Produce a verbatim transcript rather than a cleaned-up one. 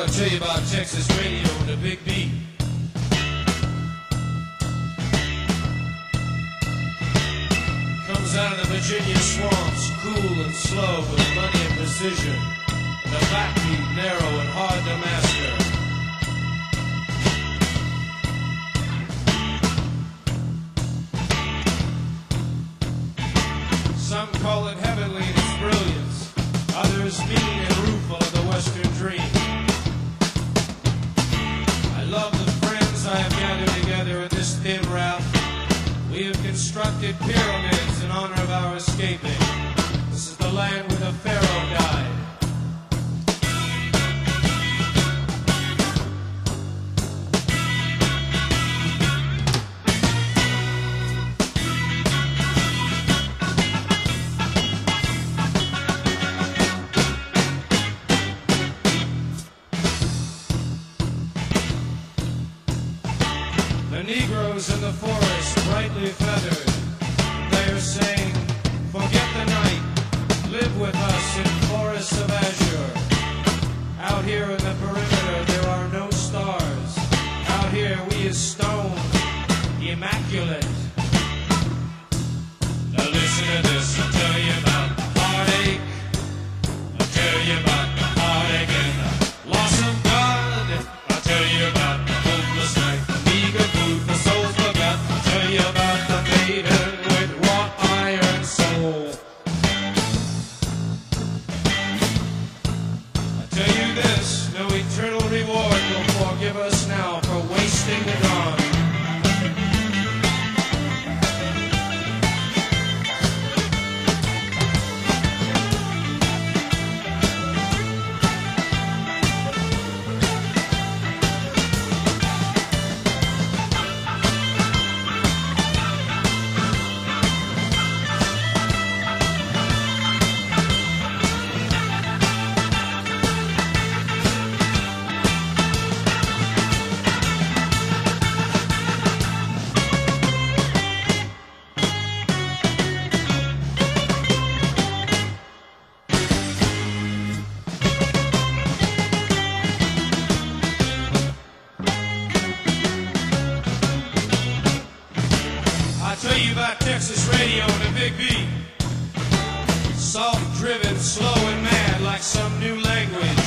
want to tell you about Texas radio and the Big Beat. Comes out of the Virginia swamps, cool and slow with money and precision, and the backbeat narrow and hard to master. Some call it heavenly in its brilliance, others mean and rueful of the Western dream. I love the friends I have gathered together in this thin raft. We have constructed pyramids in honor of our escaping. This is the land where the Pharaoh died. The Negroes in the forest, brightly feathered, they are saying, forget the night, live with us in forests of azure. Out here in the perimeter there are no stars. Out here we is stone, immaculate. Now listen to this, I'll tell you about the heartache. I'll tell you about the heartache and the loss of God. I'll tell you about the hopeless night, the meager food for souls forgot. I'll tell you about the maiden with wrought iron soul. I'll tell you this, no eternal reward will forgive us now for wasting the dawn. I'll tell you about Texas radio and the Big Beat. Soft driven, slow and mad like some new language.